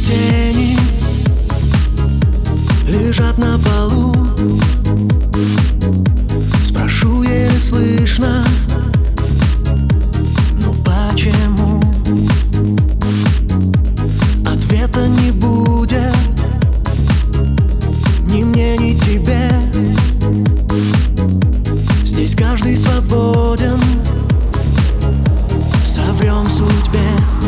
тени лежат на полу. Спрошу еле слышно: ну почему? Ответа не будет ни мне, ни тебе. Здесь каждый свободен, соврем судьбе.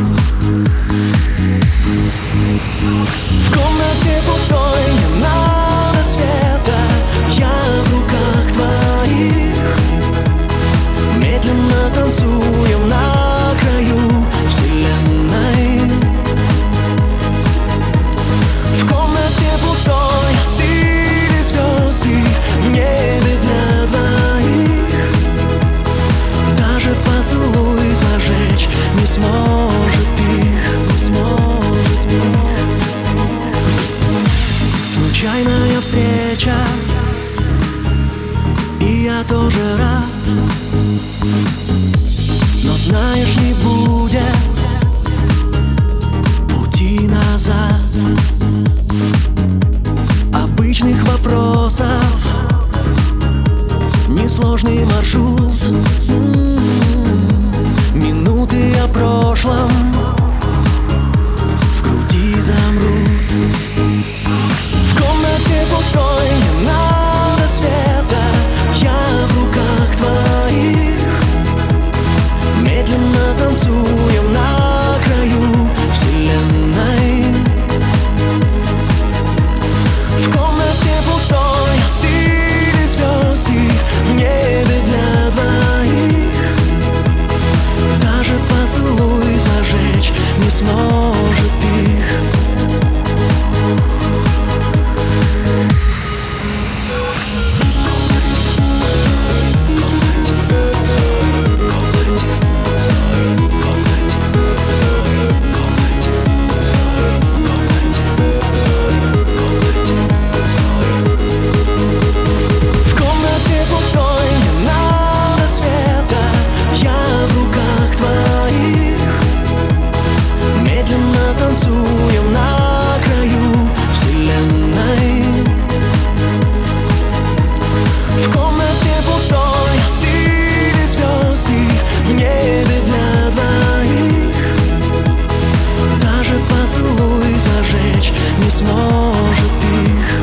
В комнате пустой, не надо света. Я в руках твоих. Медленно танцуем на краю вселенной. В комнате пустой остыли звезды в небе для двоих. Даже поцелуй зажечь не сможет их, не сможет их. Случайная встреча, и я тоже рад. Но знаешь, не будет пути назад. Обычных вопросов, несложный маршрут. Минуты о прошлом в груди замрут. В комнате пустой, не надо света. Я в руках твоих. Медленно танцуем на краю вселенной. В комнате пустой остыли звезды в небе для двоих. Даже поцелуй зажечь не сможет их. Танцуем на краю вселенной. В комнате пустой остыли звезды в небе для двоих. Даже поцелуй зажечь не сможет их.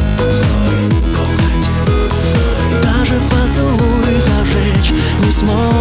Даже поцелуй зажечь не сможет.